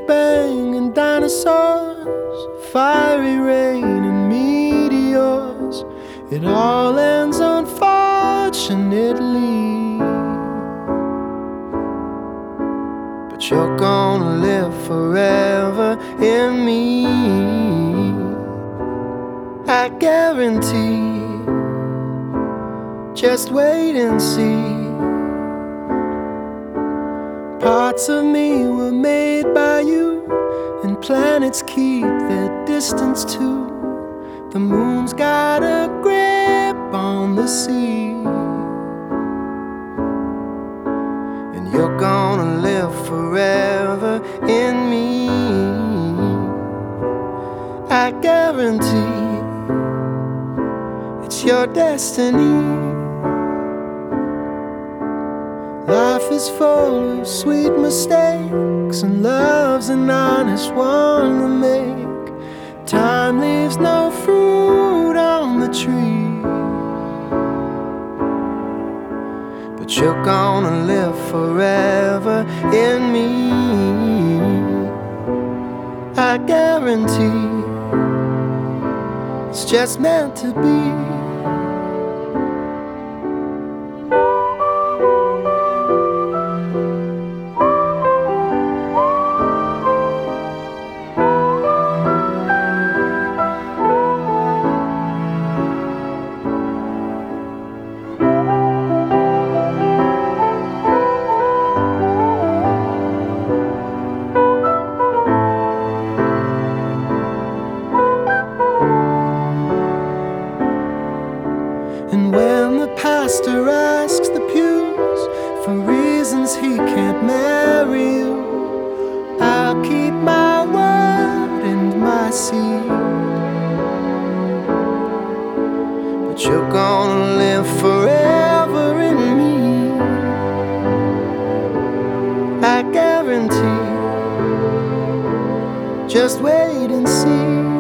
Bang and dinosaurs, fiery rain and meteors. It all ends unfortunately, but you're gonna live forever in me, I guarantee. Just wait and see. Parts of me were made by you, and planets keep their distance too. The moon's got a grip on the sea, and you're gonna live forever in me, I guarantee. It's your destiny. Life is full of sweet mistakes, and love's an honest one to make. Time leaves no fruit on the tree, but you're gonna live forever in me, I guarantee. It's just meant to be. And when the pastor asks the pews for reasons he can't marry you, I'll keep my word and my seed. But you're gonna live forever in me, I guarantee. Just wait and see.